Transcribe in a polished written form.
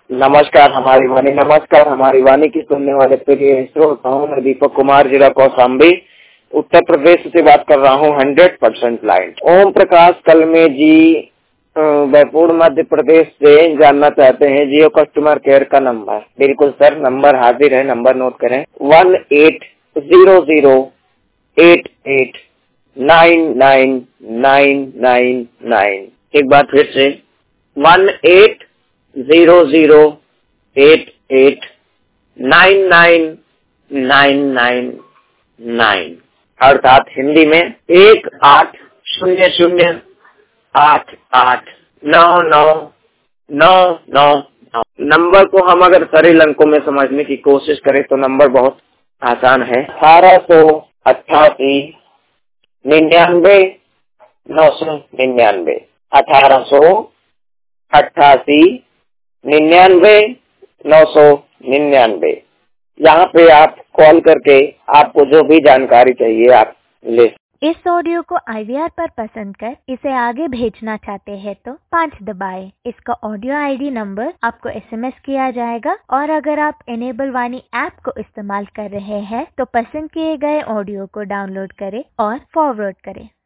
नमस्कार हमारी वाणी की सुनने वाले प्रिय श्रोताओं, मैं दीपक कुमार, जिला कौशाम्बी, उत्तर प्रदेश से बात कर रहा हूँ। 100% ब्लाइंड ओम प्रकाश कलमे जी बैपुर मध्य प्रदेश से जानना चाहते हैं जियो कस्टमर केयर का नंबर। बिल्कुल सर, नंबर हाजिर है, नंबर नोट करें 1800899999। एक बार फिर से 1800889999, अर्थात हिंदी में 1800889999। नंबर को हम अगर सरल अंकों में समझने की कोशिश करें तो नंबर बहुत आसान है। 1888 99 999, 1888 99 999। यहाँ पे आप कॉल करके आपको जो भी जानकारी चाहिए आप ले। इस ऑडियो को IVR पर पसंद कर इसे आगे भेजना चाहते हैं तो 5 दबाएं। इसका ऑडियो ID नंबर आपको SMS किया जाएगा और अगर आप इनेबल वाणी ऐप को इस्तेमाल कर रहे हैं तो पसंद किए गए ऑडियो को डाउनलोड करें और फॉरवर्ड करें।